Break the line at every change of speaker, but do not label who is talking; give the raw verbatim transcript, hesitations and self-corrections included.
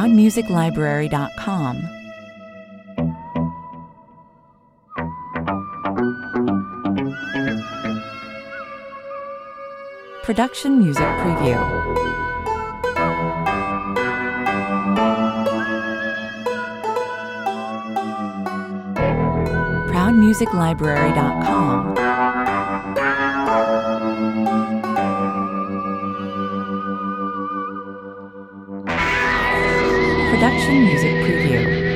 proud music library dot com. Production Music Preview. proud music library dot com. Production Music Preview.